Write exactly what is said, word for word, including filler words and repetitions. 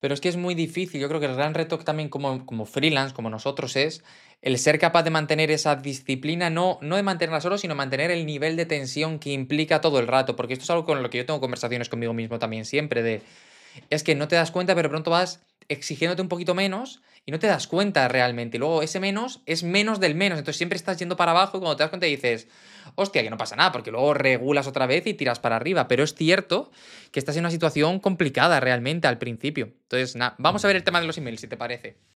Pero es que es muy difícil. Yo creo que el gran reto también como, como freelance, como nosotros, es el ser capaz de mantener esa disciplina, no, no de mantenerla solo, sino mantener el nivel de tensión que implica todo el rato. Porque esto es algo con lo que yo tengo conversaciones conmigo mismo también siempre, de es que no te das cuenta, pero pronto vas exigiéndote un poquito menos y no te das cuenta realmente. Y luego ese menos es menos del menos. Entonces siempre estás yendo para abajo y cuando te das cuenta dices, hostia, que no pasa nada, porque luego regulas otra vez y tiras para arriba. Pero es cierto que estás en una situación complicada realmente al principio. Entonces, nada, vamos a ver el tema de los emails, si te parece.